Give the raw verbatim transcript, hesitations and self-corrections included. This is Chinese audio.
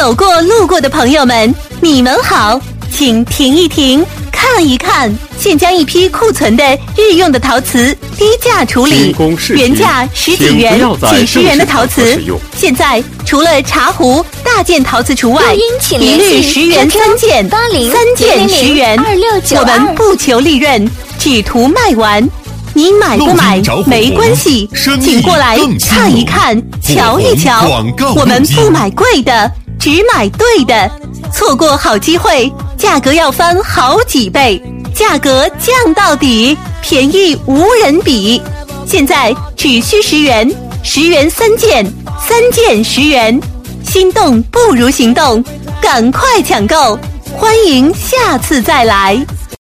走过路过的朋友们，你们好，请停一停，看一看，现将一批库存的日用的陶瓷低价处理，原价十几元、几十元的陶瓷，现在除了茶壶、大件陶瓷除外，一律十元三件，三件十元。我们不求利润，只图卖完。您买不买没关系，请过来看一看，瞧一瞧。我们不买贵的，只买对的。错过好机会，价格要翻好几倍，价格降到底，便宜无人比。现在只需十元，十元三件，三件十元。心动不如行动，赶快抢购，欢迎下次再来。